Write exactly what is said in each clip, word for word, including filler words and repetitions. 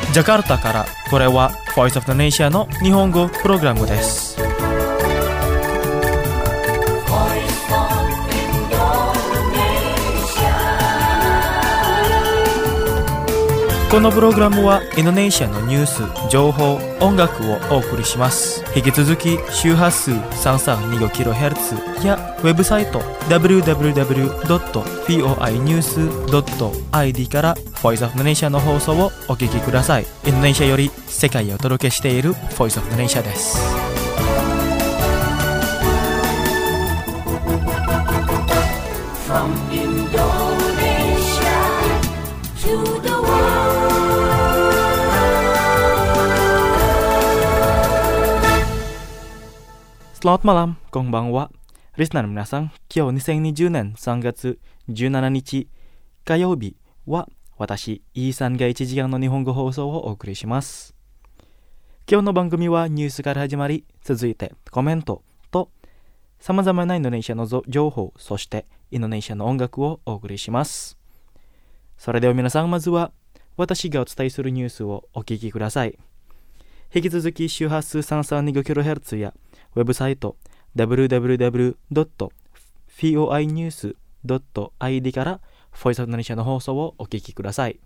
ジャカルタからこれは Voice of the Nation の日本語プログラムです。このプログラムはインドネシアのニュース、情報、音楽をお送りします。引き続き周波数 さんさんにごキロヘルツ やウェブサイト ダブリューダブリューダブリュードットフォーアイニュースドットアイディー から Voice of the Nation の放送をお聞きください。インドネシアより世界をお届けしている Voice of the Nation です。From Indonesia to the Selamat malam, konbanwa. Listener の皆さん、今日にせんにじゅうねんさんがつじゅうしちにち火曜日は私、イーさんがいちじかんの日本語放送をお送りします。今日の番組はニュースから始まり、続いてコメントと様々なインドネシアの情報、そしてインドネシアの音楽をお送りします。それでは皆さん、まずは私がお伝えするニュースをお聞きください。引き続き周波数 さんさんにごキロヘルツ やウェブサイト ダブリューダブリューダブリュードットフォーアイニュースドットアイディー から Voice of the Nation の放送をお聞きください。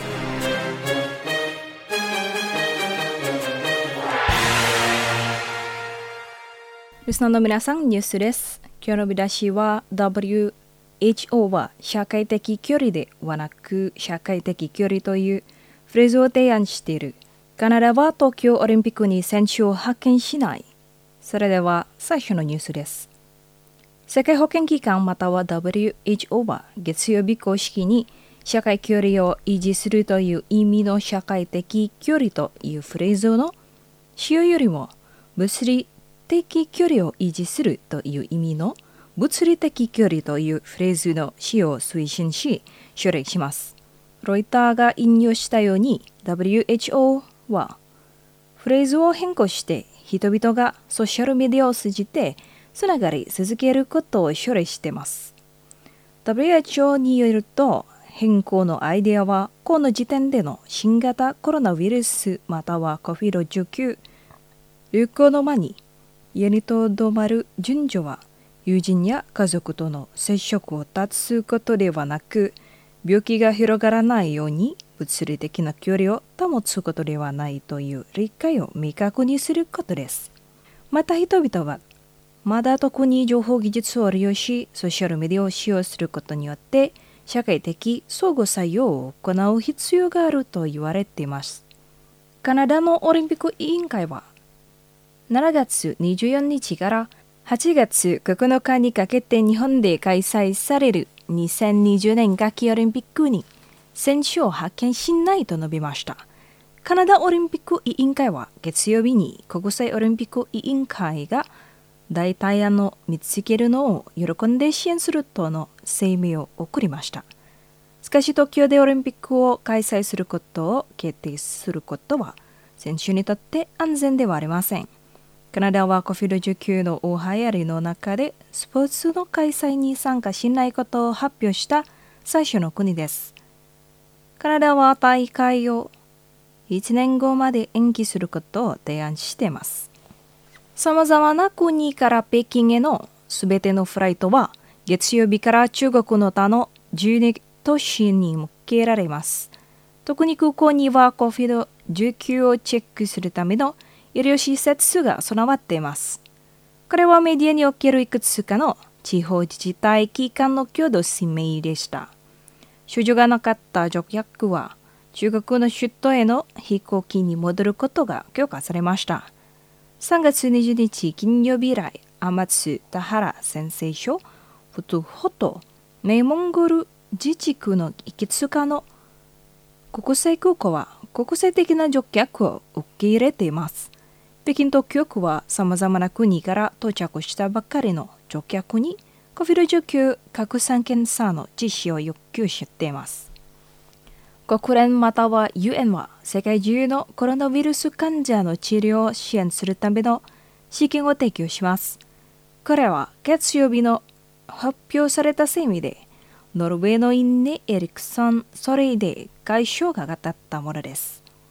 リスナーの皆さん、ニュースです。今日の見出しは ダブリューエイチオー は社会的距離ではなく社会的距離というフレーズを提案している。カナダは東京オリンピックに選手を派遣しない。それでは最初のニュースです。世界保健機関または ダブリューエイチオー は月曜日公式に社会距離を維持するという意味の社会的距離というフレーズの使用よりも物理的距離を維持するという意味の物理的距離というフレーズの使用を推進し奨励します。ロイターが引用したように ダブリューエイチオー はフレーズを変更して人々がソーシャルメディアを通じてつながり続けることを奨励しています。ダブリューエイチオー によると変更のアイデアはこの時点での新型コロナウイルスまたは コビッドじゅうきゅう 流行の間に家にとどまる順序は友人や家族との接触を断つことではなく病気が広がらないように物理的な距離を保つことではないという理解を明確にすることです。また人々はまだ特に情報技術を利用しソーシャルメディアを使用することによって社会的相互作用を行う必要があると言われています。カナダのオリンピック委員会はしちがつにじゅうよっかからはちがつここのかにかけて日本で開催されるにせんにじゅうねん夏季オリンピックに選手を派遣しないと述べました。カナダオリンピック委員会は月曜日に国際オリンピック委員会が代替案を見つけるのを喜んで支援するとの声明を送りました。しかし東京でオリンピックを開催することを決定することは選手にとって安全ではありません。カナダは コビッドじゅうきゅう の大流行りの中でスポーツの開催に参加しないことを発表した最初の国です。カナダは大会をいちねんごまで延期することを提案しています。さまざまな国から北京へのすべてのフライトは月曜日から中国の他のじゅうに都市に向けられます。特に空港には コビッドじゅうきゅう をチェックするための医療施設が備わっています。これはメディアにおけるいくつかの地方自治体機関の共同声明でした。症状がなかった乗客は中国の首都への飛行機に戻ることが許可されました。さんがつにじゅうにち金曜日以来、天津、田原、陝西省、フトゥホト、内モンゴル自治区のいくつかの国際空港は国際的な乗客を受け入れています。北京当局はさまざまな国から到着したばかりの乗客に コビッドじゅうきゅう 拡散検査の実施を要求しています。国連または ユーエヌ は世界中のコロナウイルス患者の治療を支援するための資金を提供します。これは月曜日の発表された声明で、ノルウェーのインネ・エリクソン・ソレイデ外相が語ったものです。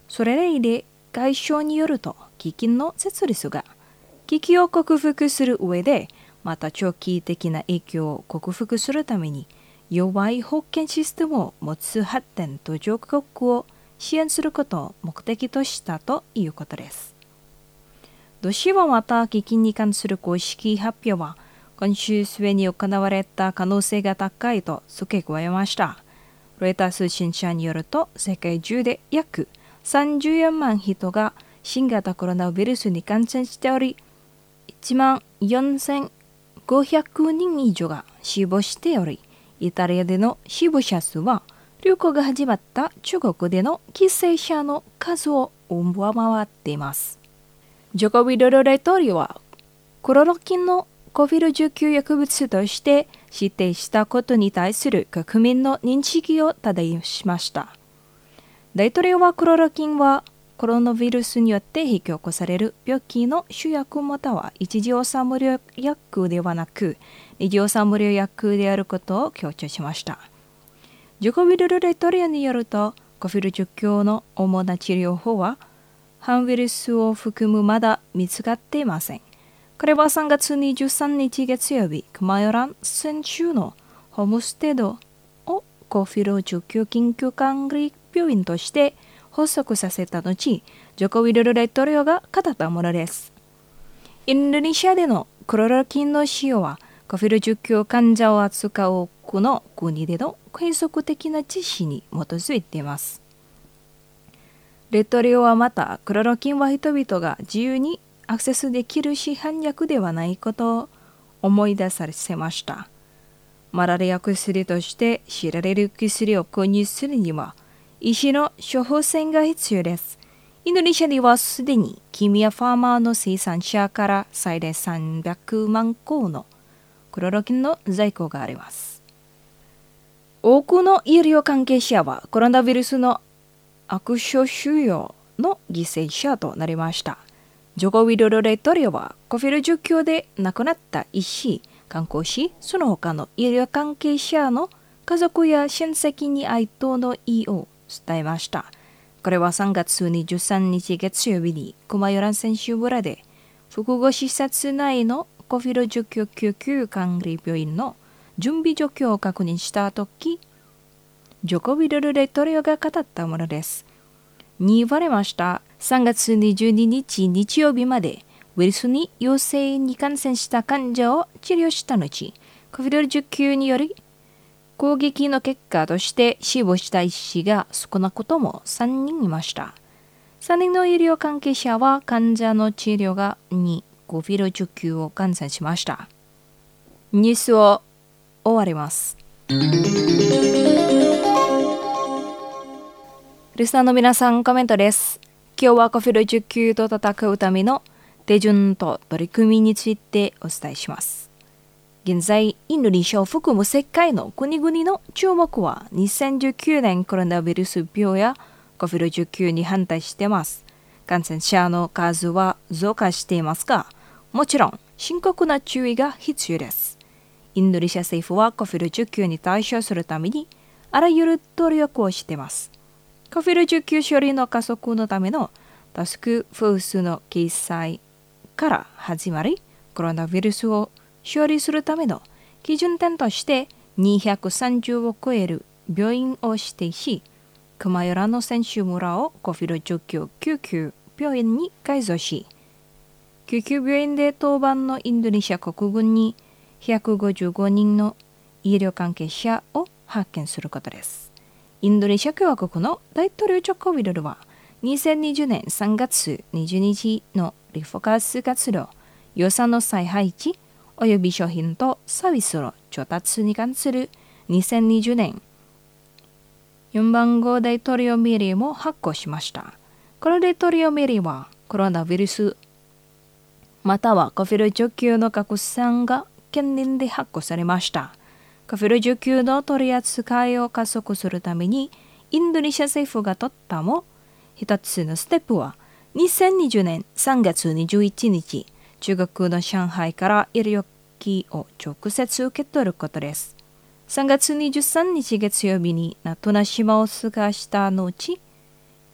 それ例で外相によると基金の設立が危機を克服する上でまた長期的な影響を克服するために弱い保険システムを持つ発展途上国を支援することを目的としたということです。同氏はまた基金に関する公式発表は今週末に行われた可能性が高いと付け加えました。ロイター通信社によると世界中で約さんじゅうよんまん人が新型コロナウイルスに感染しており、いちまんよんせんごひゃくにん以上が死亡しており、イタリアでの死亡者数は流行が始まった中国での犠牲者の数を上回っています。ジョコ・ウィドロ大統領はクロロキンの コビドじゅうきゅう 薬物として指定したことに対する国民の認識を正しました。大統領はクロロキンはコロナウイルスによって引き起こされる病気の主薬または一次汚染無料薬ではなく二次汚染無料薬であることを強調しました。ジョコ・ウィドロ大統領によるとコビドじゅうきゅうの主な治療法は反ウイルスを含むまだ見つかっていません。これはさんがつにじゅうさんにち月曜日、クマヨラン選手のホームステイドをコビドじゅうきゅう緊急管理病院として発足させた後、ジョコ・ウィドロ大統領が語ったものです。インドネシアでのクロロキンの使用は、コビドじゅうきゅう患者を扱う多くの国での継続的な実施に基づいています。大統領はまた、クロロキンは人々が自由にアクセスできる市販薬ではないことを思い出させました。マラリア薬として知られる薬を購入するには、医師の処方箋が必要です。インドネシアではすでにキミアファーマーの生産者から最大さんびゃくまんこのクロロキンの在庫があります。多くの医療関係者はコロナウイルスの悪症収容の犠牲者となりました。ジョコ・ウィドロ大統領はコビドじゅうきゅうで亡くなった医師、看護師、その他の医療関係者の家族や親戚に哀悼の意を伝えました。これはさんがつにじゅうさんにち月曜日にクマヨラン選手村で複合施設内のコビドじゅうきゅう救急管理病院の準備状況を確認したとき、ジョコ・ウィドロ大統領が語ったものです。に言われました。さんがつにじゅうににち日曜日までウイルスに陽性に感染した患者を治療した後、コビドじゅうきゅうにより攻撃の結果として死亡した医師が少なくともさんにんいました。さんにんの医療関係者は患者の治療がにコビドじゅうきゅうを感染しました。ニュースを終わります。リスナーの皆さん、コメントです。今日はコビドじゅうきゅうと戦うための手順と取り組みについてお伝えします。現在、インドネシアを含む世界の国々の注目はにせんじゅうきゅうねんコロナウイルス病やコビドじゅうきゅうに反対しています。感染者の数は増加していますが、もちろん深刻な注意が必要です。インドネシア政府はコビドじゅうきゅうに対処するためにあらゆる努力をしています。コビドじゅうきゅう処理の加速のためのタスクフォースの掲載から始まり、コロナウイルスを処理するための基準点としてにひゃくさんじゅうを超える病院を指定し、クマヨラの選手村をコビドじゅうきゅう救急病院に改造し、救急病院で当番のインドネシア国軍にひゃくごじゅうごにんの医療関係者を派遣することです。インドネシア共和国の大統領ジョコ・ウィドロはにせんにじゅうねんさんがつにじゅうににちのリフォーカス活動、予算の再配置および商品とサービスの調達に関するにせんにじゅうねんよんばんごう大統領命令も発行しました。この大統領命令はコロナウイルスまたはコビドじゅうきゅうの拡散が懸念で発行されました。コビドじゅうきゅうの取り扱いを加速するためにインドネシア政府が取ったも一つのステップはにせんにじゅうねんさんがつにじゅういちにち中国の上海から医療機を直接受け取ることです。さんがつにじゅうさんにち月曜日にナトナ島を通過した後、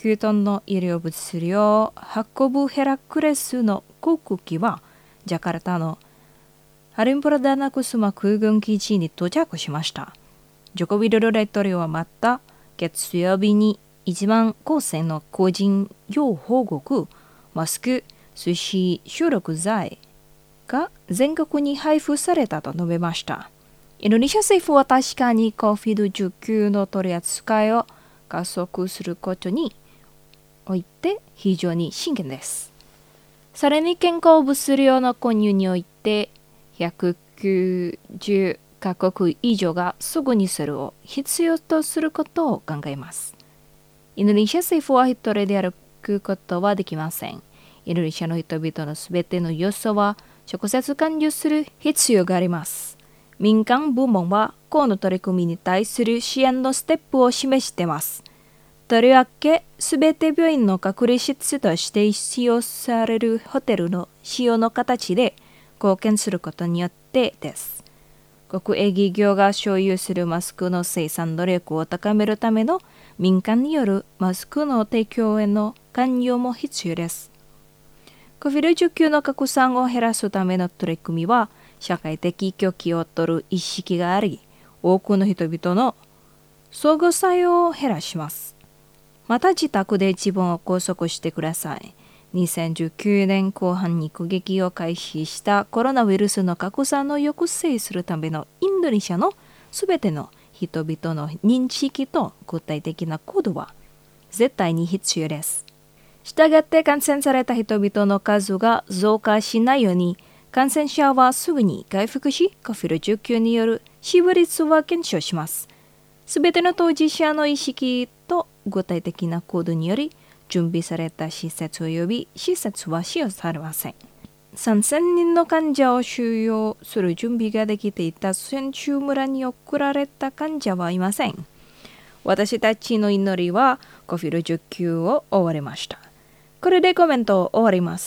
きゅうトンの医療物流を運ぶヘラクレスの航空機はジャカルタのハリンプラダナクスマ空軍基地に到着しました。ジョコビドル大統領はまた月曜日にいちまんこうせんの個人用報告、マスク、寿司収録剤が全国に配布されたと述べました。インドネシア政府は確かに コビドじゅうきゅう の取り扱いを加速することにおいて非常に真剣です。さらに健康物流の購入においてひゃくきゅうじゅうカ国以上がすぐにそれを必要とすることを考えます。インドネシア政府は一人で歩くことはできません。インドネシアの人々のすべての要素は直接関与する必要があります。民間部門はこの取り組みに対する支援のステップを示しています。とりわけ、すべて病院の隔離室として使用されるホテルの使用の形で貢献することによってです。国営企業が所有するマスクの生産能力を高めるための民間によるマスクの提供への関与も必要です。コビドじゅうきゅう の拡散を減らすための取り組みは、社会的距離を取る意識があり、多くの人々の相互作用を減らします。また自宅で自分を拘束してください。にせんじゅうきゅうねんこう半に攻撃を開始したコロナウイルスの拡散を抑制するためのインドネシアのすべての人々の認識と具体的な行動は絶対に必要です。したがって感染された人々の数が増加しないように、感染者はすぐに回復し、コビドじゅうきゅう による死亡率は減少します。すべての当事者の意識と具体的な行動により、準備された施設及び施設は使用されません。さんぜんにんの患者を収容する準備ができていた選手村に送られた患者はいません。私たちの祈りはコビドじゅうきゅうを終わりました。これでコメントを終わります。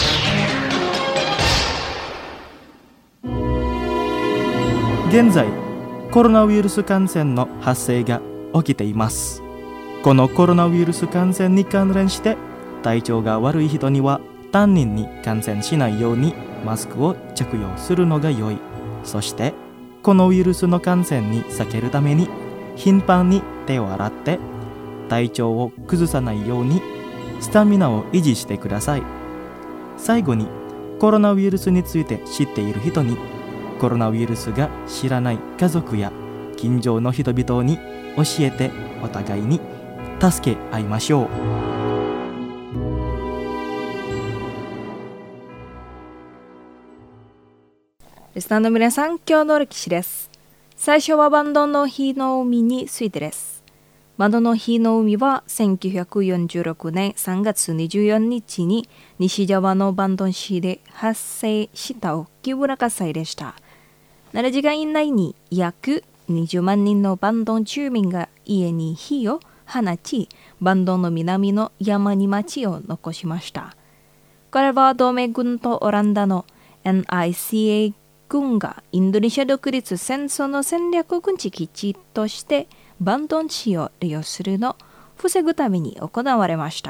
現在、コロナウイルス感染の発生が起きています。このコロナウイルス感染に関連して体調が悪い人には担任に感染しないようにマスクを着用するのが良い。そしてこのウイルスの感染に避けるために頻繁に手を洗って体調を崩さないようにスタミナを維持してください。最後にコロナウイルスについて知っている人にコロナウイルスが知らない家族や近所の人々に教えてお互いに助け合いましょう。 リスナーの皆さん、今日の歴史です。最初はバンドの日の海についてです。バンドの日の海はせんきゅうひゃくよんじゅうろくねんさんがつにじゅうよっかに西ジャワのバンドン市で発生した大きな火災でした。ななじかん以内に約にじゅうまんにんのバンドン住民が家に火を放ち、バンドンの南の山に町を残しました。これは同盟軍とオランダの エヌアイシーエー 軍がインドネシア独立戦争の戦略軍事基地としてバンドン市を利用するのを防ぐために行われました。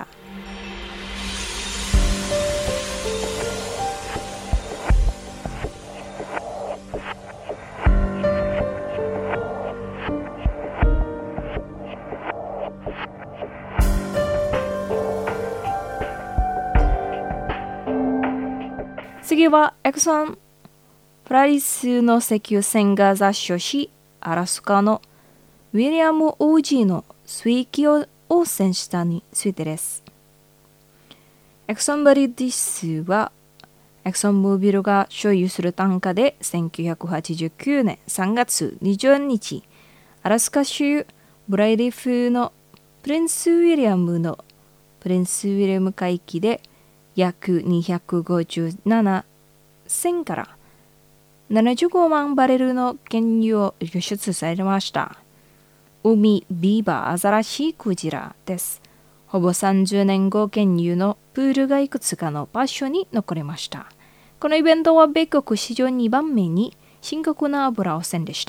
次はエクソンプラリスの石油船が座礁し、アラスカのウィリアム王子の水器を汚染したについてです。エクソンブリティスはエクソンモービルが所有する単価でせんきゅうひゃくはちじゅうきゅうねんさんがつにじゅうにち、アラスカ州ブライリフのプリンスウィリアムのプリンスウィリアム海域で約にひゃくごじゅうななせんからななじゅうごまんバレルの原油を輸出されました。海、ビーバー、アザラシ、クジラです。ほぼさんじゅうねんご、原油のプールがいくつかの場所に残りました。このイベントは米国史上にばんめに深刻な油汚染でした。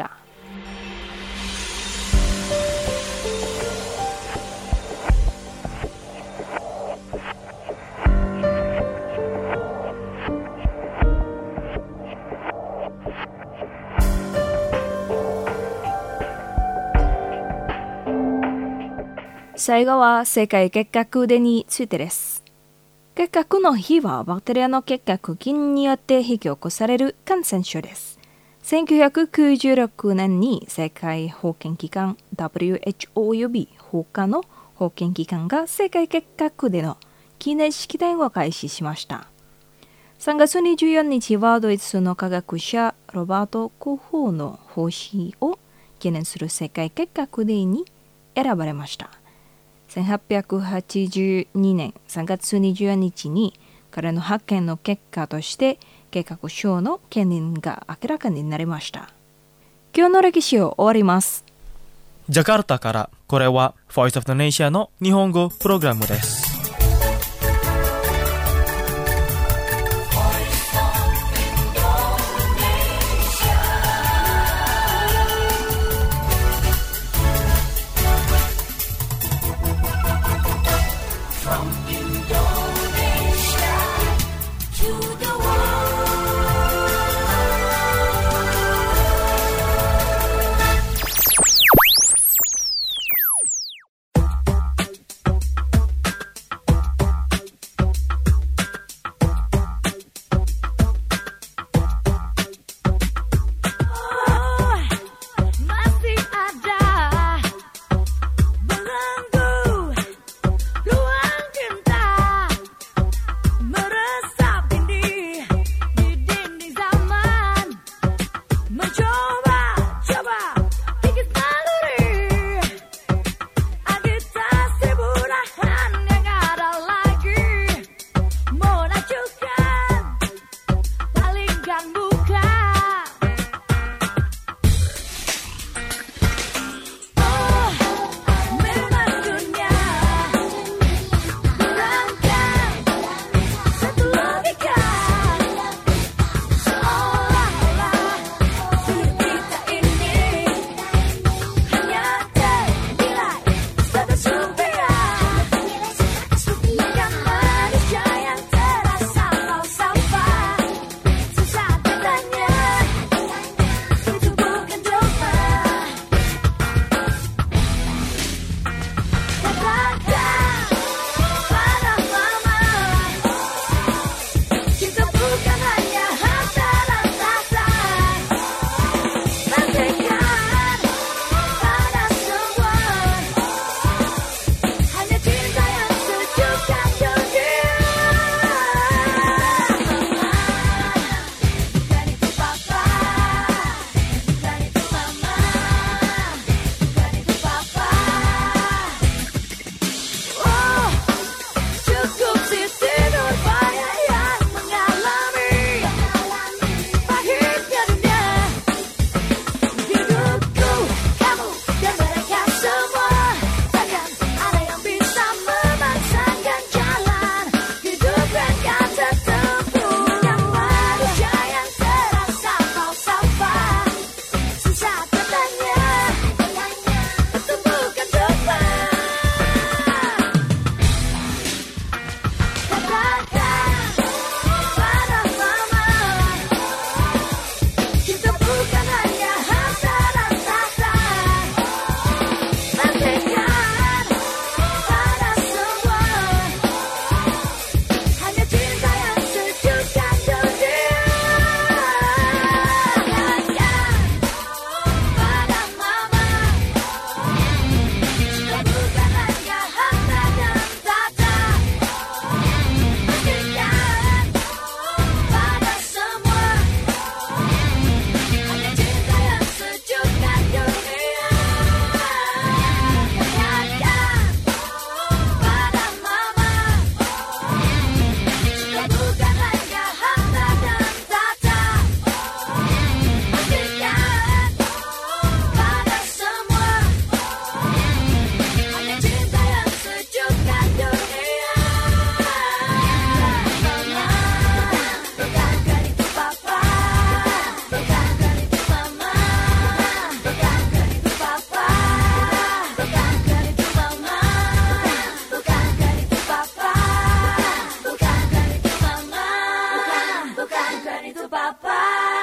最後は世界結核デーについてです。結核の日はバクテリアの結核菌によって引き起こされる感染症です。せんきゅうひゃくきゅうじゅうろくねんに世界保健機関 ダブリューエイチオー 及び他の保健機関が世界結核デーの記念式典を開始しました。さんがつにじゅうよっかはドイツの科学者ロバート・コホーの奉仕を記念する世界結核デーに選ばれました。せんはっぴゃくはちじゅうにねんさんがつにじゅうよっかに彼の発見の結果として結核症の懸念が明らかになりました。今日の歴史を終わります。 ジャカルタからこれは Voice of the Nation の日本語プログラムです。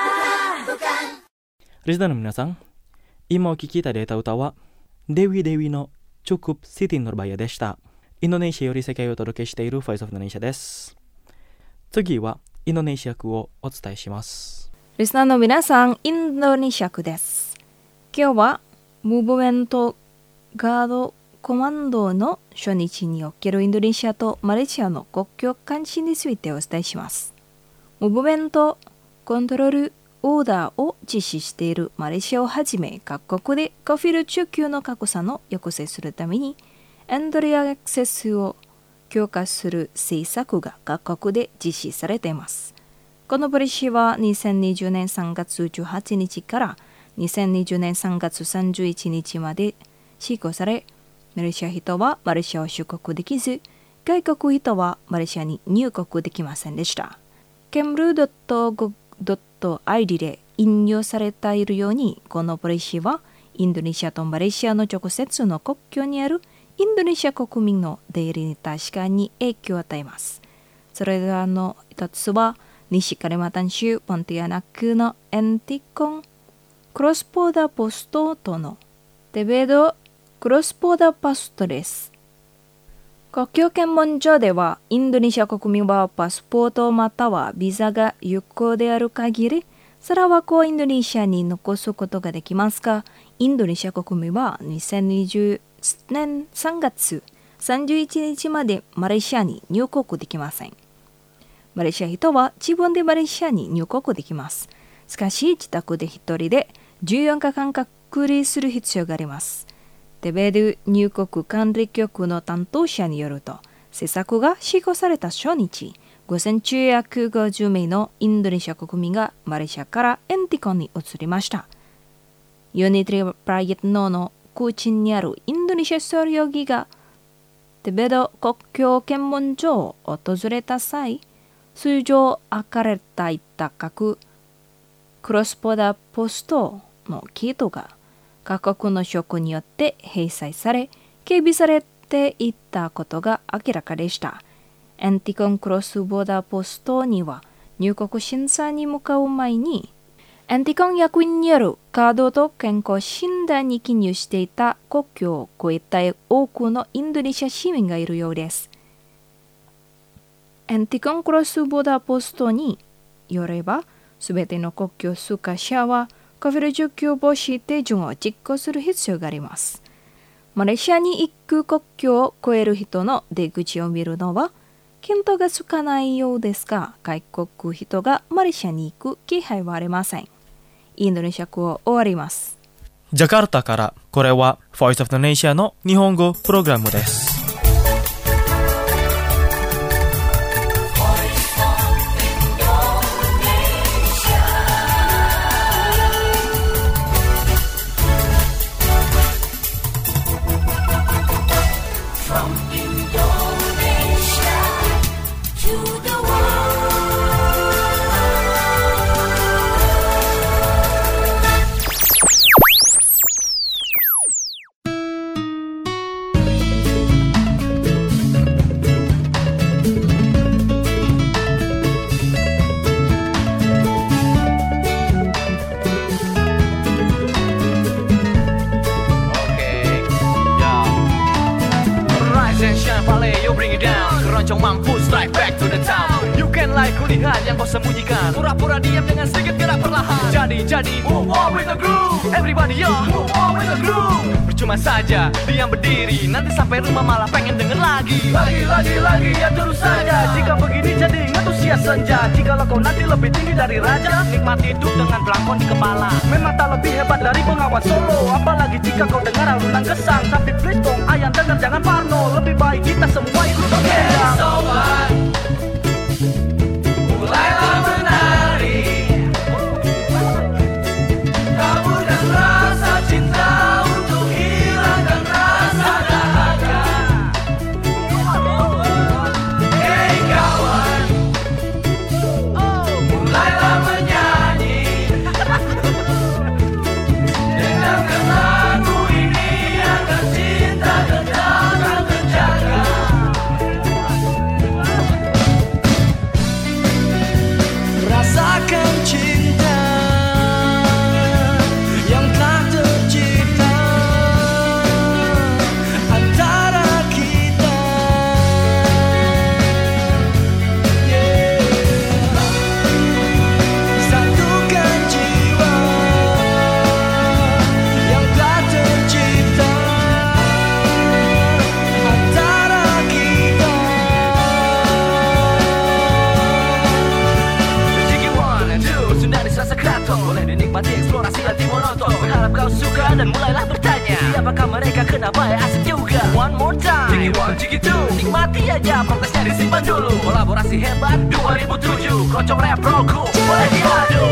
リスナーの皆さん、今お聴きいただいた歌はデウィデウィの cukup Siti Nurbaya でした。インドネシアより世界をお届けしている Voice of Indonesia です。次はインドネシア語をお伝えします。 リスナーの皆さん、インドネシア語です。今日はムーブメントガードコマンドの初日におけるインドネシアとマレーシアの国境監視についてお伝えします。ムーブメントコントロールオーダーを実施しているマレーシアをはじめ各国でカフィル中級の格差の抑制するためにエントリーアクセスを強化する政策が各国で実施されています。このポリシーはにせんにじゅうねんさんがつじゅうはちにちからにせんにじゅうねんさんがつさんじゅういちにちまで施行され、マレーシア人はマレーシアを出国できず、外国人はマレーシアに入国できませんでした。ケムル ドットゴブ ドットアイディー で引用されているように、このポリシーはインドネシアとマレーシアの直接の国境にあるインドネシア国民の出入りに確かに影響を与えます。それらの一つは、西カリマンタン州ポンティアナックのエンティコンクロスボーダーポストとのデベドクロスボーダーパストです。国境検問所では、インドネシア国民はパスポートまたはビザが有効である限り、サラワコをインドネシアに残すことができますが、インドネシア国民はにせんにじゅうねんさんがつさんじゅういちにちまでマレーシアに入国できません。マレーシア人は自分でマレーシアに入国できます。しかし、自宅で一人でじゅうよっかかん隔離する必要があります。テベル入国管理局の担当者によると、施策が施行された初日、ごせんきゅうひゃくごじゅうめいのインドネシア国民がマレーシアからエンティコンに移りました。ユニトリプライエットの空地にあるインドネシア総領議がテベド国境検問所を訪れた際、通常開かれていた各クロスボーダーポストのキートが各国の職によって閉鎖され、警備されていたことが明らかでした。エンティコンクロスボーダーポストには入国審査に向かう前に、エンティコン役員によるカードと健康診断に記入していた国境を越えた多くのインドネシア市民がいるようです。エンティコンクロスボーダーポストによれば、すべての国境通過者はカフィル状況防止手順を実行する必要があります。マレーシアに行く国境を越える人の出口を見るのは見当がつかないようですが、外国人がマレーシアに行く気配はありません。インドネシア語を終わります。 ジャカルタから、これは Voice of Indonesia の日本語プログラムです。 Mampu strike back to the town. You can like kulihat yang kau sembunyikan. Pura-pura diam dengan sedikit gerak perlahan. Jadi, jadi move on with the groove. Everybody yo, move on with the groove. Percuma saja diam berdiri, nanti sampai rumah malah pengen denger lagi. Lagi, lagi, lagi ya terus saja. Jika begini jadi ngetusias senja. Jikalau kau nanti lebih tinggi dari raja, nikmati hidup dengan belangkon di kepala. Memang tak lebih hebat dari pengawan solo. Apalagi jika kau dengar alunan gesang. Tapi please dong ayam dengar jangan parno. Lebih baik kita semua ikut bergerak. Mulailah menari, taburkan rasa cinta untuk hilangkan rasa dahaga. Hey kawan, mulailah menyanyi, dengarkan lagu ini agar cinta tetap terjaga. monoton. Boleh dinikmati eksplorasi anti monoton. Berharap kau suka dan mulailah bertanya, siapakah mereka, kenapa ya asik juga. One more time, Jiggy one, Jiggy two. Nikmati aja, protesnya disimpan dulu. Kolaborasi hebat dua ribu tujuh. Kocok rap rollku, boleh diadu.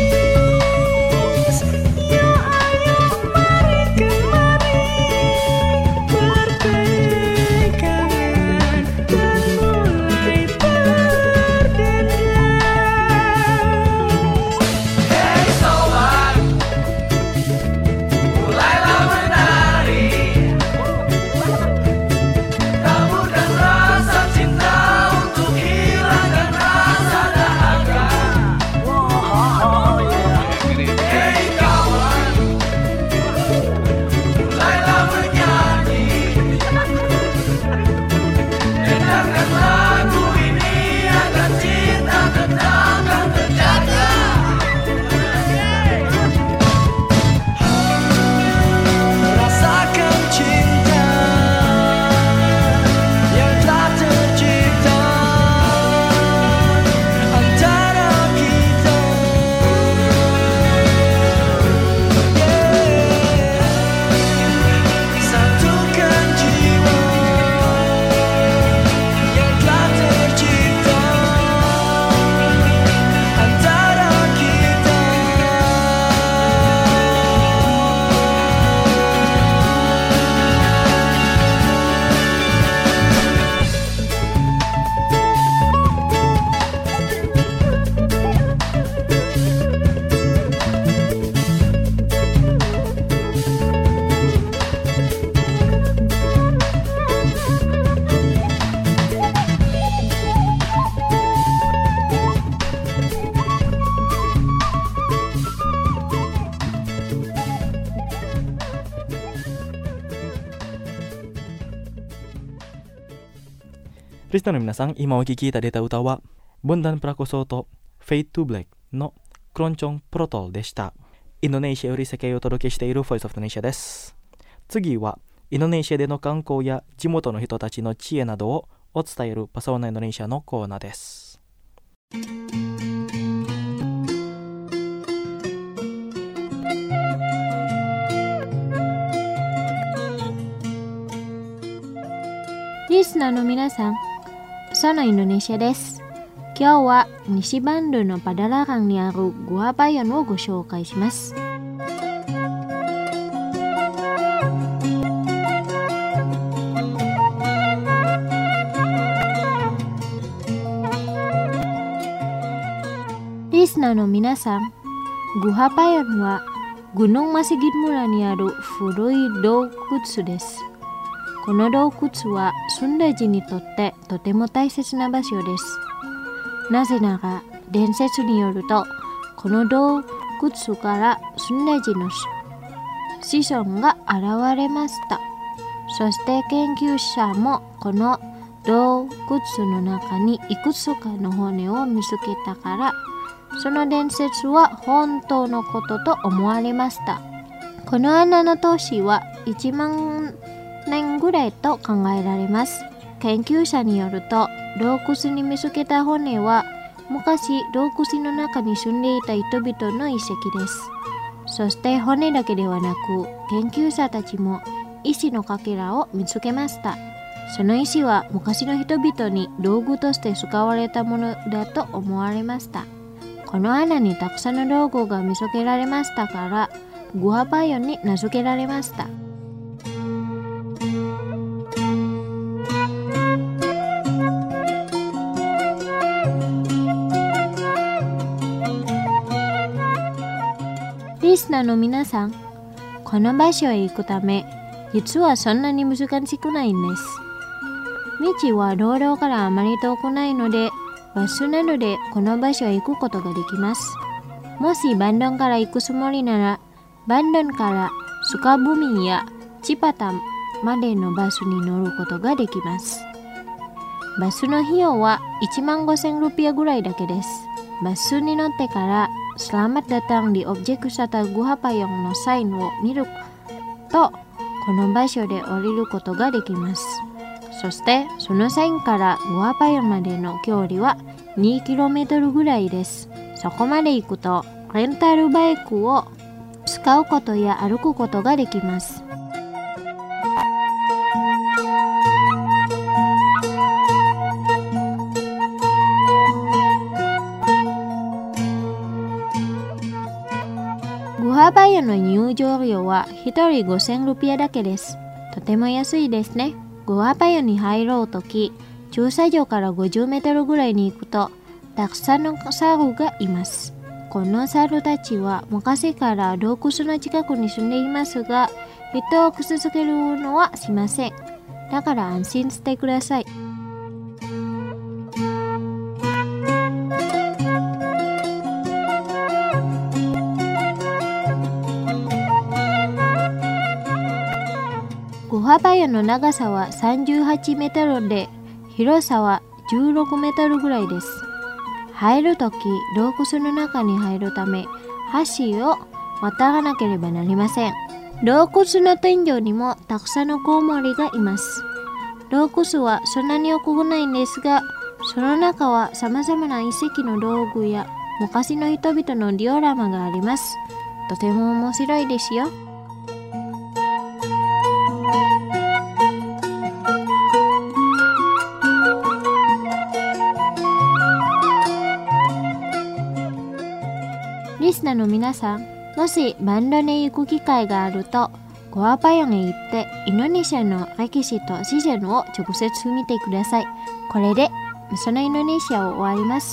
リスナーの皆さん、今お聴きいただいた歌はブンダンプラコソーとフェイトゥブレックのクロンチョンプロトルでした。インドネシアより世界をお届けしている Voice of Indonesia です。次はインドネシアでの観光や地元の人たちの知恵などをお伝えるパソーナインドネシアのコーナーです。 リスナーの皆さん、そのインドネシアです。今日は西バンドのパダラランにあるグアパヨンをご紹介します。リスナーの皆さん、グハパヨンはGunung Masigit村にある古い洞窟です。この洞窟はスンダジにとってとても大切な場所です。なぜなら伝説によると、この洞窟からスンダジの子孫が現れました。そして研究者もこの洞窟の中にいくつかの骨を見つけたから、その伝説は本当のことと思われました。この穴の年はいちまんねんぐらいと考えられます。研究者によると、洞窟に見つけた骨は昔洞窟の中に住んでいた人々の遺跡です。そして骨だけではなく、研究者たちも石のかけらを見つけました。その石は昔の人々に道具として使われたものだと思われました。この穴にたくさんの道具が見つけられましたから、グハパヨンに名付けられました。リスナーの皆さん、この場所へ行くため、実はそんなに難しくないんです。道は道路からあまり遠くないので、バスなどでこの場所へ行くことができます。もしバンドンから行くつもりなら、バンドンからスカブミやチパタンまでのバスに乗ることができます。バスの費用はいちまんごせんルピアぐらいだけです。バスに乗ってから、Selamat datang di objek wisata Gua Payongのサインを見ると、この場所で降りることができます。そしてそのサインからグアパヨンまでの距離はにキロメートルぐらいです。そこまで行くとレンタルバイクを使うことや歩くことができます。グハバヤの入場料はひとりごせんルピアだけです。とても安いですね。グハバヤに入ろうとき、駐車場からごじゅうメートルぐらいに行くと、たくさんの猿がいます。この猿たちは昔から洞窟の近くに住んでいますが、人を傷つけるのはしません。だから安心してください。グハバヤの長さはさんじゅうはちメートルで、広さはじゅうろくメートルぐらいです。入るとき、洞窟の中に入るため、橋を渡らなければなりません。洞窟の天井にもたくさんのコウモリがいます。洞窟はそんなに大きくないんですが、その中は様々な遺跡の道具や昔の人々のディオラマがあります。とても面白いですよ。リスナーの皆さん、もしバンドに行く機会があると、グハバヤに行ってインドネシアの歴史と自然を直接見てください。これでそのインドネシアを終わります。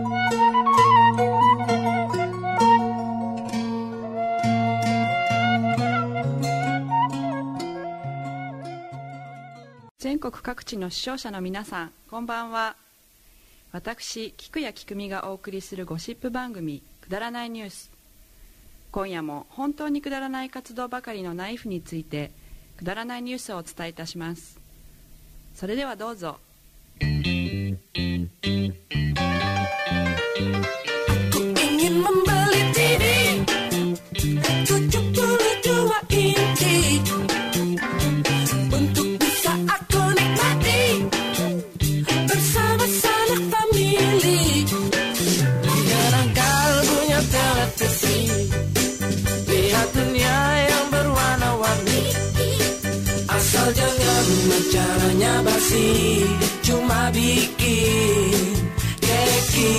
全国各地の視聴者の皆さん、こんばんは。私、菊谷菊美がお送りするゴシップ番組、くだらないニュース。今夜も本当にくだらない活動ばかりのナイフについて、くだらないニュースをお伝えいたします。それではどうぞ。 Caranya basi, cuma bikin keki.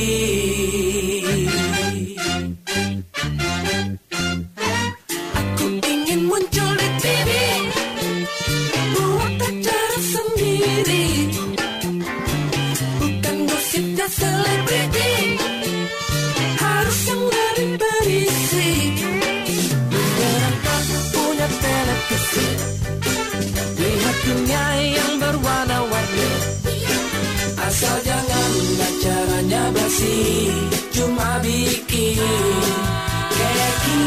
Aku ingin muncul di T V, buat acara sendiri, bukan gosipnya selebriti, harus yang lebih berisi. Menyenangkan punya televisi, lihat dunia yang berwarna-warni, asal jangan acaranya basi, cuma bikin keki.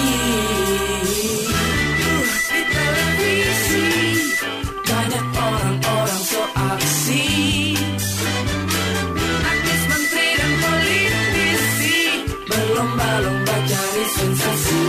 Uh, di televisi banyak orang-orang so aksi, artis, menteri dan politisi berlomba-lomba cari sensasi.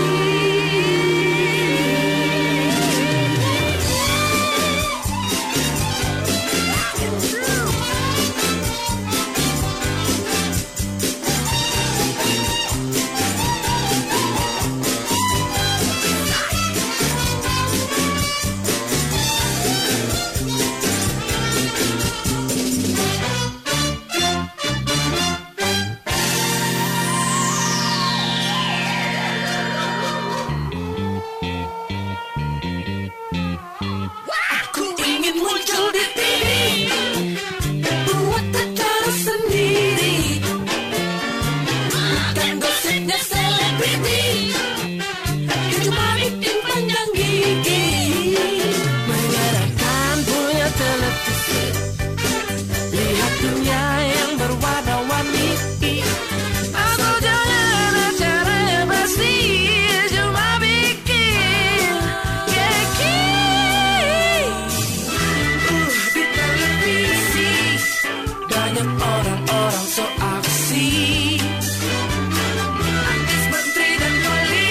Orang-orang so aksi, artis, menteri dan politisi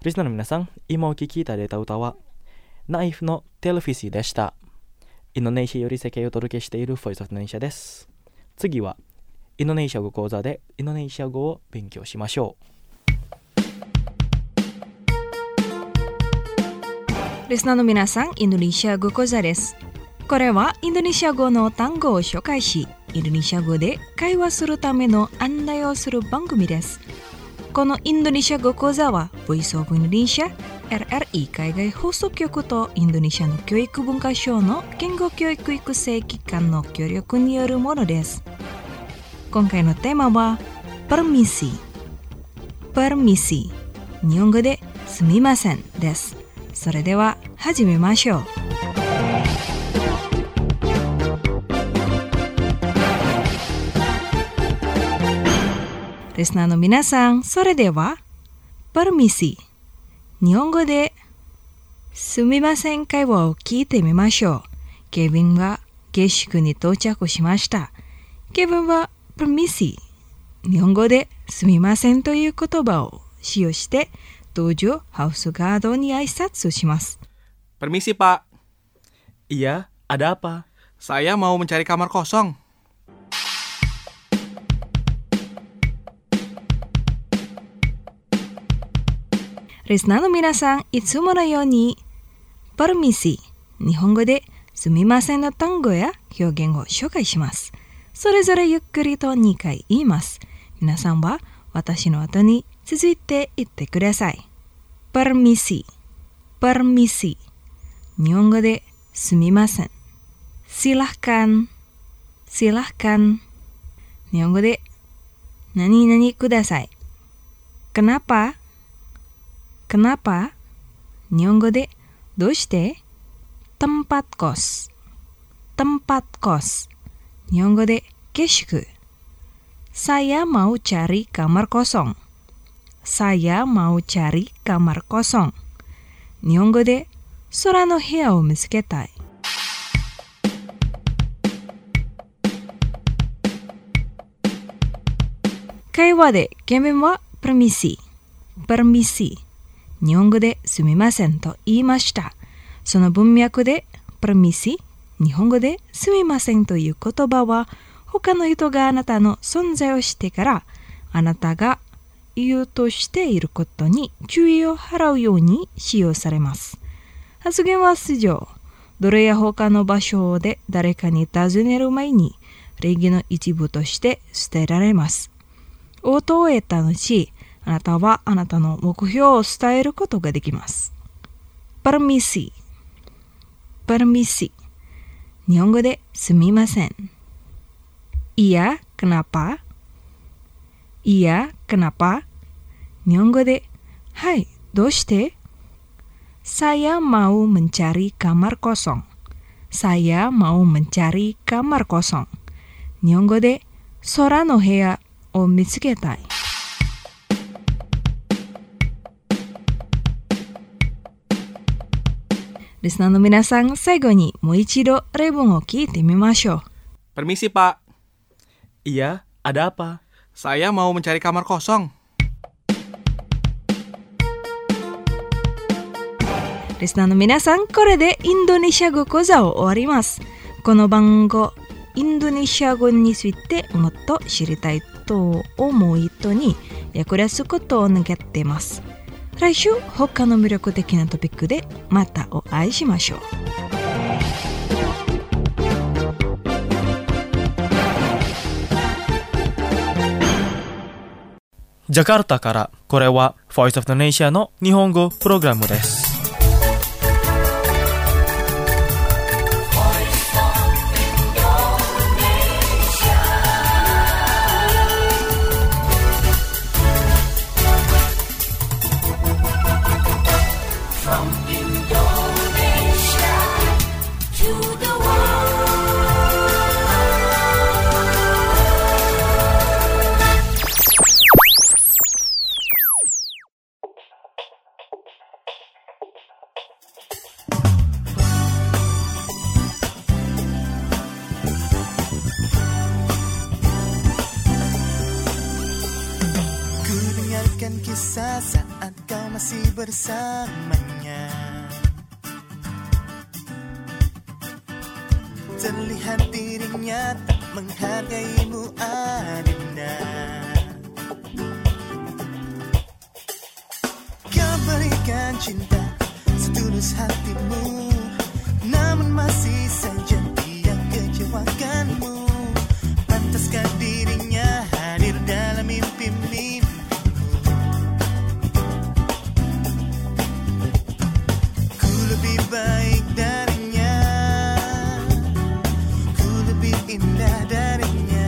リスナーの皆さん、今お聴きいただいた歌はナイフのテレフィシーでした。インドネシアより世界をお届けしているボイスオブインドネシアです。次はインドネシア語講座でインドネシア語を勉強しましょう。リスナーの皆さん、インドネシア語講座です。これはインドネシア語の単語を紹介し、インドネシア語で会話するための案内をする番組です。このインドネシア語講座はボイスオブインドネシア エルエルイー 海外放送局とインドネシアの教育文化省の言語教育育成機関の協力によるものです。今回のテーマはパルミシパルミシ、日本語ですみませんです。それでは始めましょう。リスナーの皆さん、それではパルミシ、日本語ですみません会話を聞いてみましょう。ケビンが下宿に到着しました。ケビンはパルミシ、日本語ですみませんという言葉を使用して登場ハウスガードに挨拶します。 Permisi Pak. Iya, ada apa? Saya mau mencari kamar kosong. リスナーの皆さん、いつものようにパルミシ、日本語ですみませんの単語や表現を紹介します。それぞれゆっくりとにかい言います。皆さんは私の後に続いて言ってください。パルミシ、パルミシ、日本語ですみません。silahkan、silahkan、日本語で何々ください。kenapa、kenapa、日本語でどうして。tempat kos、tempat kos、日本語で下宿。saya mau cari kamar kosong、saya mau cari kamar kosong、日本語で空の部屋を見つけたい。会話で懸命はパルミシ、パルミシ、日本語ですみませんと言いました。その文脈でパルミシ、日本語ですみませんという言葉は他の人があなたの存在をしてからあなたが言うとしていることに注意を払うように使用されます。発言は通常、どれや他の場所で誰かに尋ねる前に礼儀の一部として捨てられます。応答を得た後、あなたはあなたの目標を伝えることができます。パルミシ、パルミシ、日本語ですみません。Iya, kenapa? Iya, kenapa? 日本語ではい、どうして。Saya mau mencari kamar kosong. Saya mau mencari kamar kosong. 日本語で空の部屋を見つけたい。リスナーの皆さん、最後にもう一度例文を聞いてみましょう。 Permisi Pak. Iya, ada apa? Saya mau mencari kamar kosong. リスナーの皆さん、これでインドネシア語講座を終わります。この番号、インドネシア語についてもっと知りたいと思う人に役立つことを願っています。来週、他の魅力的なトピックでまたお会いしましょう。 ジャカルタからこれは Voice of Indonesia の日本語プログラムです。 masih bersamanya. Terlihat dirinya tak menghargaimu, Adinda. Kau berikan cinta setulus hatimu, namun masih saja dia kecewakanmu. Pantaskah dirinya hadir dalam mimpi-mimpimu? Ku lebih baik darinya, ku lebih indah darinya,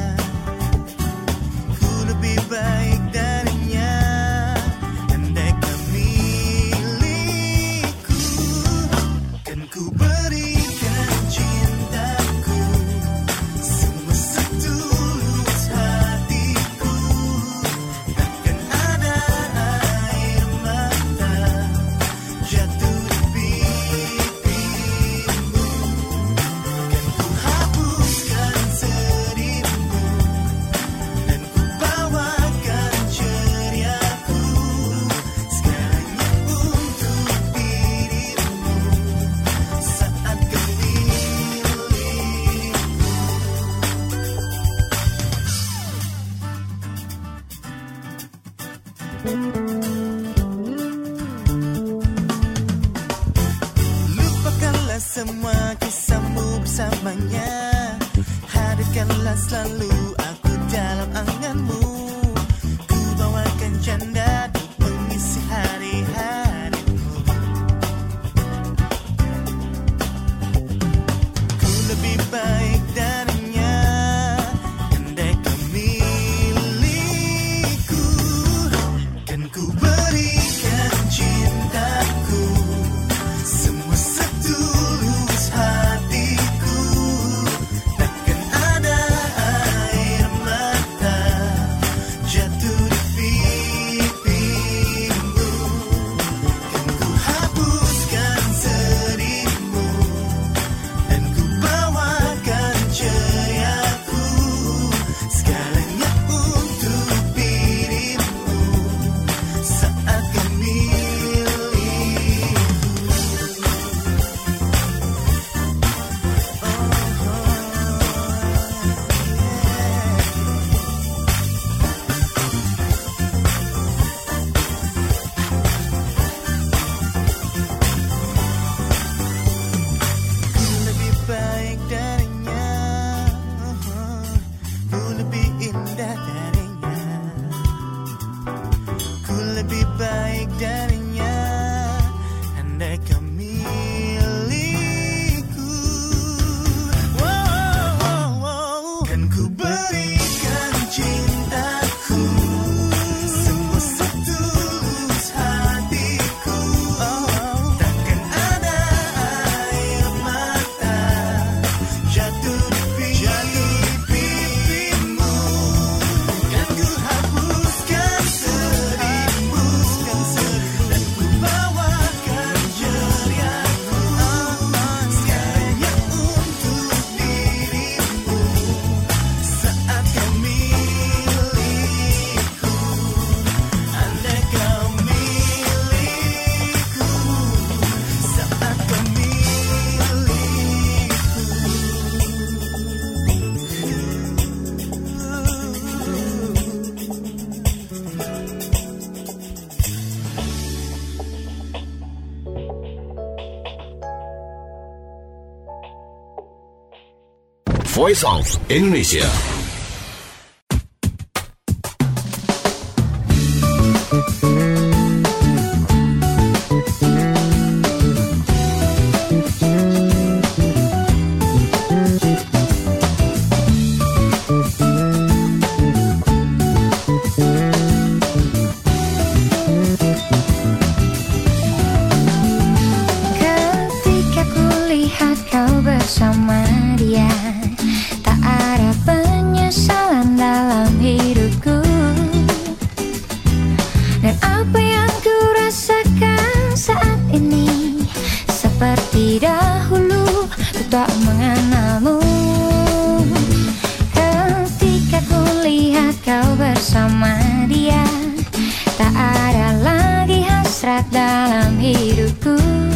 ku lebih baik darinya. Andai kau milikku, kan ku berikan cintaku, semua setulus hatiku. Takkan ada air mata jatuh di pipimu. Kan ku hapuskan sedihmu dan ku bawakan ceriaku, segalanya untuk dirimu saat kau milikku. Lupakanlah semua kisahmu bersamanya, hadirkanlah selalu aku dalam anganmu. Ku bawakan canda untuk mengisi hari-harimu. Ku lebih baik darinya, andai kau milikku, kan ku berikan cintaku, semua setulus hatiku. Takkan ada air mata jatuh di pipimu. Kan ku hapuskan sedihmu dan ku bawakan ceriaku, segalanya untuk dirimu saat kau milikku. Ku lebih baik darinya, ku lebih indah darinya, ku lebih baik darinya. Andai kau milikku, wow, wow, wow, kan ku berikan cintaku, semua setulus hatiku. Takkan ada air mata jatuh di pipimu. Kan ku hapuskan sedihmu dan ku bawakan ceriaku, segalanya untuk dirimu saat kau milikku. Andai kau milikku, saat kau Voice of Indonesia. Ketika kulihat kau bersama dia, tak ada penyesalan dalam hidupku. Dan apa yang ku rasakan saat ini, seperti dahulu ku tak mengenalmu. Ketika kulihat kau bersama dia, tak ada lagi hal berat dalam hidupku.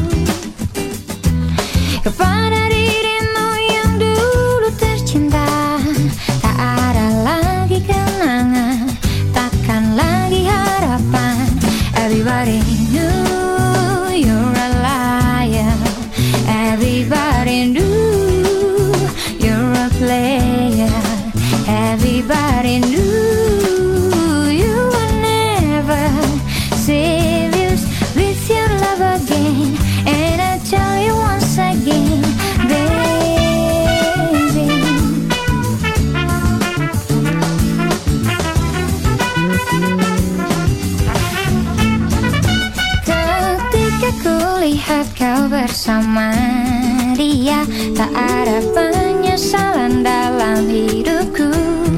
Kepada dirimu yang dulu tercinta, tak ada lagi kenangan, takkan lagi harapan. Everybody knew you're a liar. Everybody knew you're a player. Everybody knew you were never serious with your love again. And I tell you once again, baby, ketika kulihat kau bersama dia, tak ada penyesalan dalam hidupku.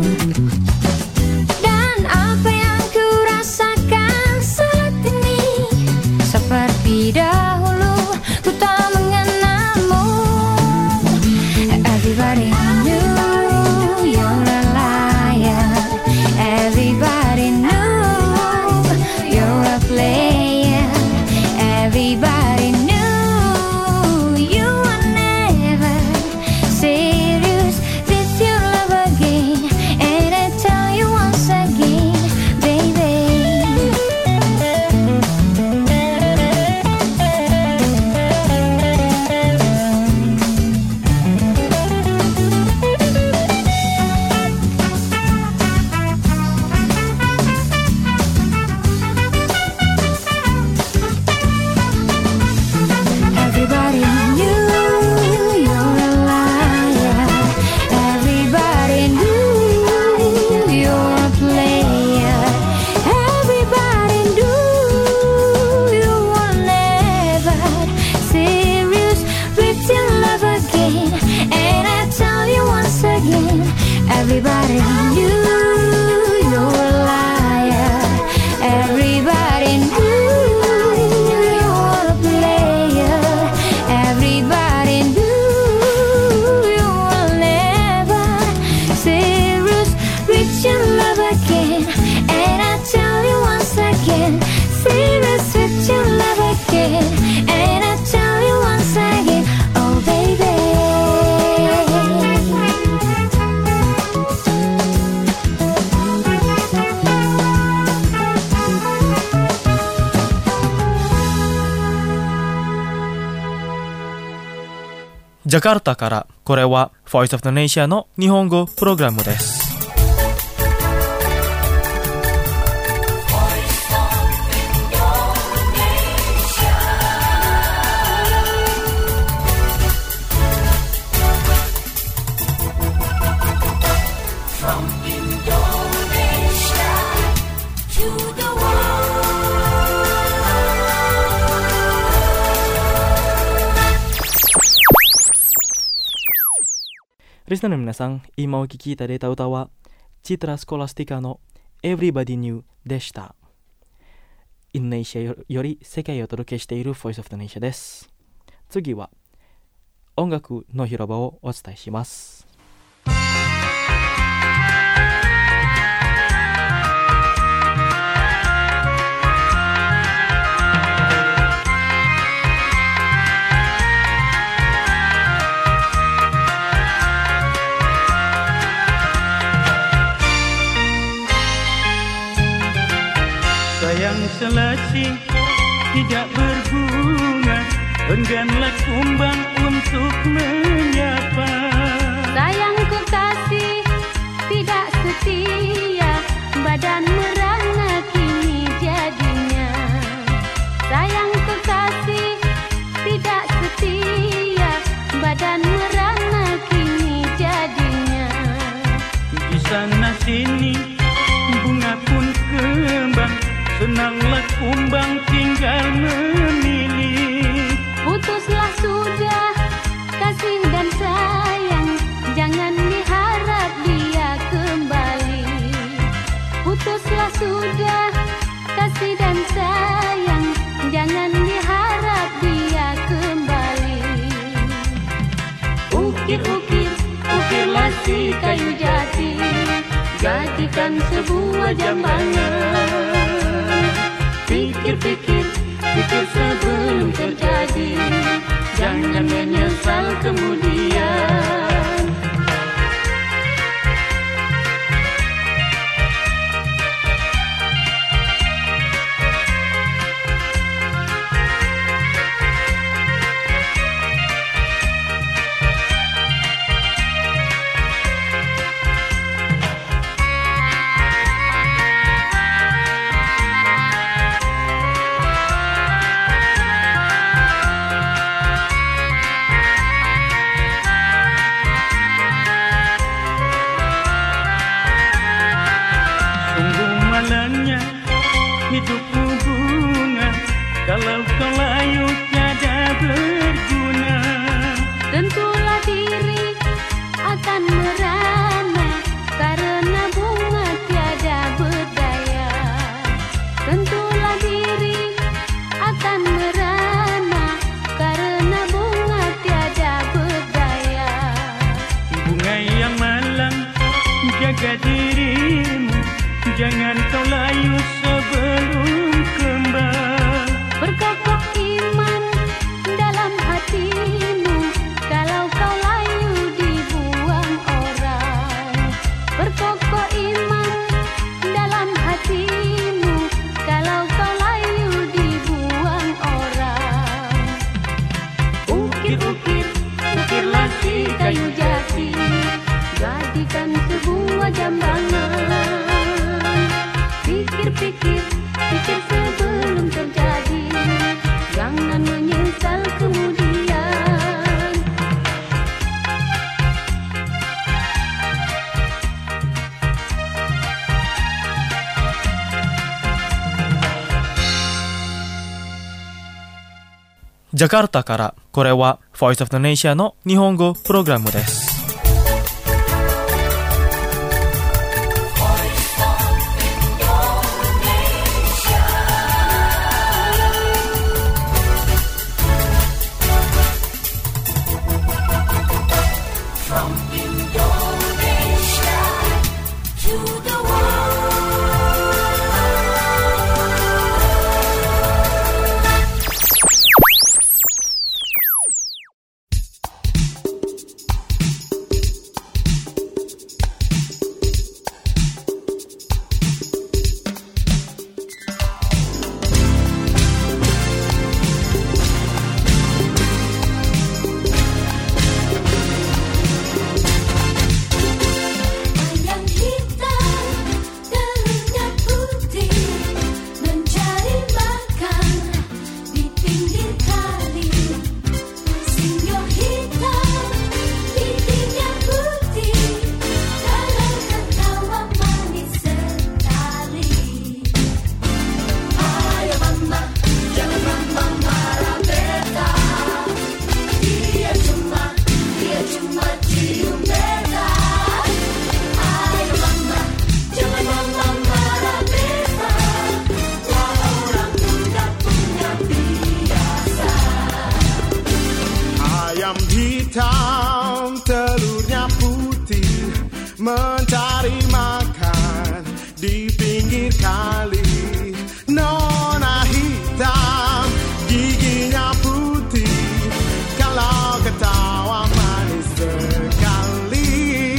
Dan apa yang ku rasakan saat ini, seperti dahulu ku tak mengenalmu. Everybody knew you're a liar. Everybody knew you're a player. Everybody knew you were never serious with your love again. And I tell you once again, baby, everybody knew you're a liar. Everybody knew you're a player. Everybody knew you were never serious with your love again. And I tell you once again, everybody knew you're a liar. Everybody knew you were a player. Everybody knew you were never serious with your love again. And I tell you once again, serious with your love again. And I tell you once again, oh baby. Jakarta から、これは Voice of the Nation の日本語プログラムです。リスナーの皆さん、今お聴きいただいた歌はチトラスコラスティカの Everybody Knew でした。インドネシアより世界をお届けしている Voice of the Nation です。次は音楽の広場をお伝えします。 Sayang selasi tidak berbunga, engganlah kumbang untuk menyapa. Sayangku kasih tidak setia, badan merana kini jadinya. Sayangku kasih tidak setia, badan merana kini jadinya. Di sana sini bunga pun kembang, senanglah kumbang tinggal memilih. Putuslah sudah kasih dan sayang, jangan diharap dia kembali. Putuslah sudah kasih dan sayang, jangan diharap dia kembali. Ukir-ukir, ukirlah si kayu jati, jadikan sebuah jambangan. Pikir-pikir, Jangan kau layu sebelum kembang. Berkokoh iman dalam hatimu, kalau kau layu dibuang orang. Berkokoh iman dalam hatimu, kalau kau layu dibuang orang. Ukir-ukir, ukirlah si kayu jati, jadikan sebuah jambangan. Pikir-pikir, pikir sebelum terjadi, jangan menyesal kemudian. Jakarta からこれは Voice of the Nation の日本語プログラムです。 hitam, telurnya putih, mencari makan di pinggir kali. Nona hitam, giginya putih, kalau ketawa manis sekali.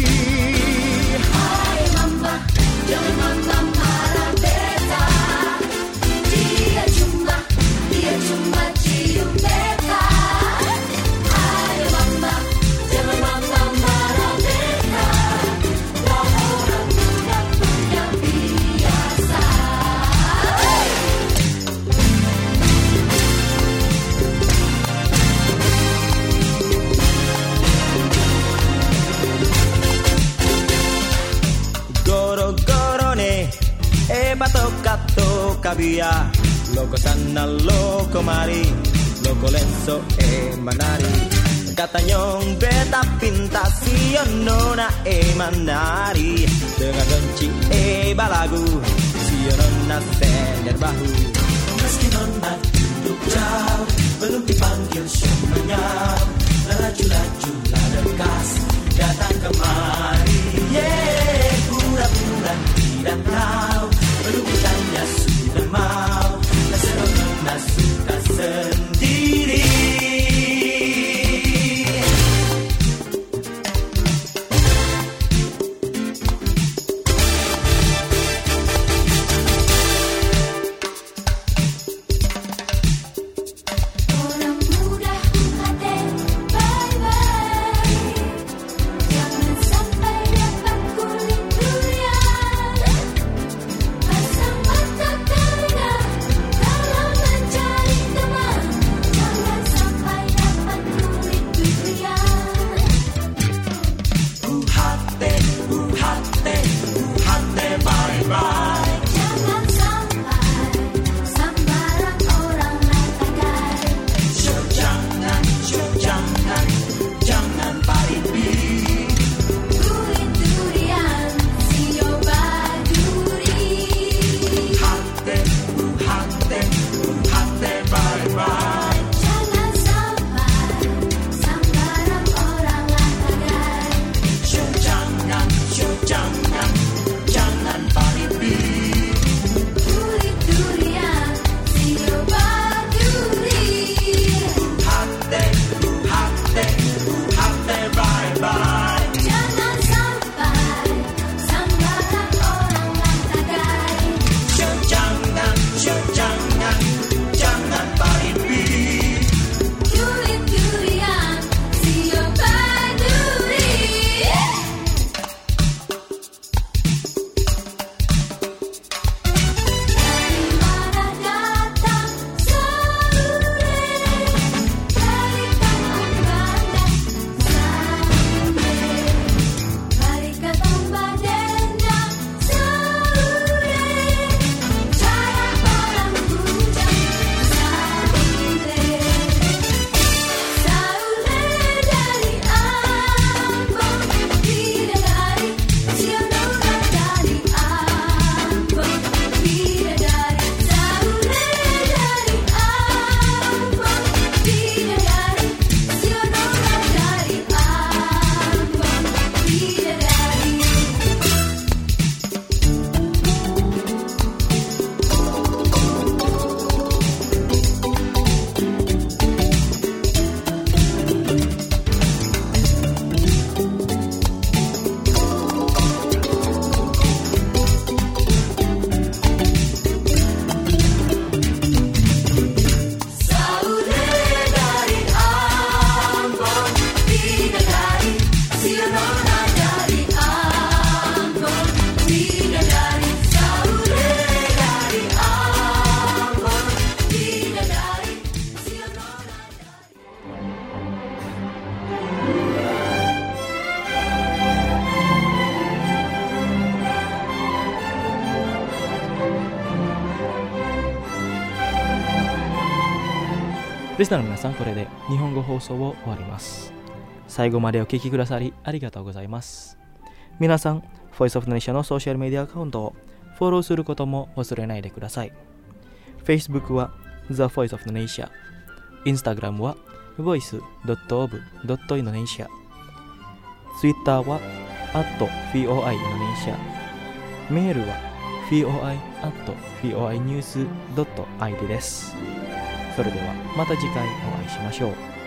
Hai mama, jangan mama marah beta. Dia cuma, dia cuma cium beta. Hai mama, jangan mama marah beta. Kau orang muda punya biasa. Goro-goro ne, e batok-katok kabia. Loko sana, loko mari, loko lenso e manari. Katanyong beta pinta sio nona e manari. Dengan benci e balagu, sio nona sender bahu. Meski nona duduk jauh, belum dipanggil semuanya. Laju-laju dekas, datang kemari. Yeah, pura-pura tidak tahu, belum ditanya sudah mau. Nasi nona suka sendiri. リスナーの皆さん、これで日本語放送を終わります。最後までお聞きくださりありがとうございます。皆さん、Voice of Indonesia のソーシャルメディアアカウントをフォローすることも忘れないでください。Facebook は The Voice of Indonesia、 Instagram は ボイスドットオブドットインドネシア、 Twitter は アットフィーオーアイインドネシア、 メールは フィーオーアイアットフィーオーアイニュースドットアイディー です。それではまた次回お会いしましょう。